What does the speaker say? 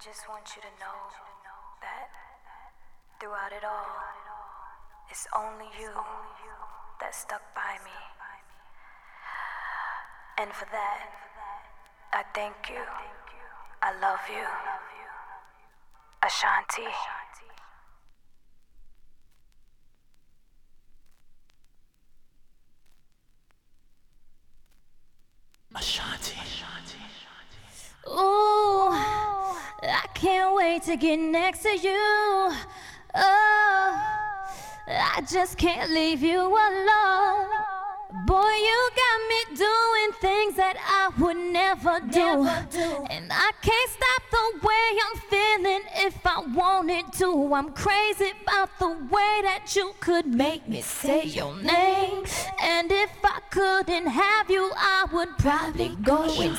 just want you to know that throughout it all, it's only you that stuck by me. And for that, I thank you. I love you. Ashanti. Ashanti. Ooh, I can't wait to get next to you. Oh, I just can't leave you alone. Boy, you got me doing things that I would never do. And I can't stop the way I'm feeling if I wanted to. I'm crazy about the way that you could make me say your name. And if I couldn't have you, I would probably go insane.